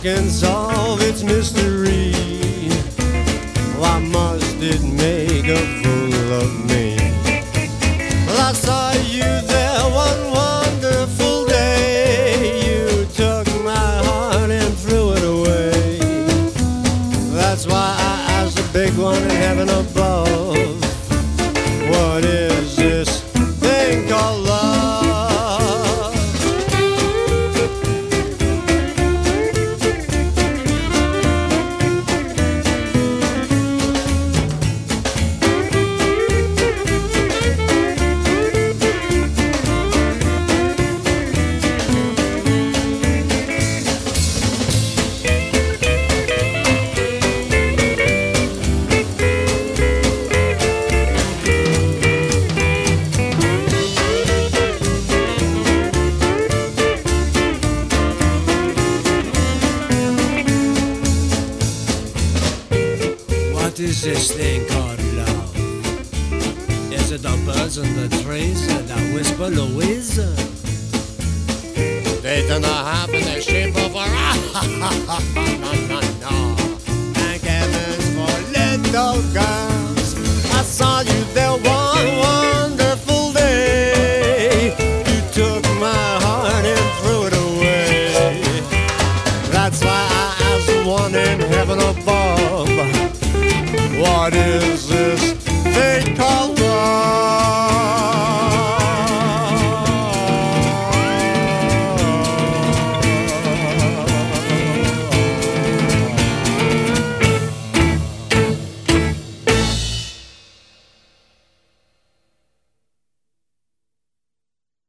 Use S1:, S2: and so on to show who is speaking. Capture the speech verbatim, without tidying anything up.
S1: can solve its mystery. Why must it make a fool of me? Well, I saw you there one wonderful day. You took my heart and threw it away. That's why I asked the big one in heaven above, what is this thing called love? What is this thing called love? Is it the birds and the trees that whisper Louise? They turn a half in the shape of a no, no, no. And cabins for little girls. I saw you there one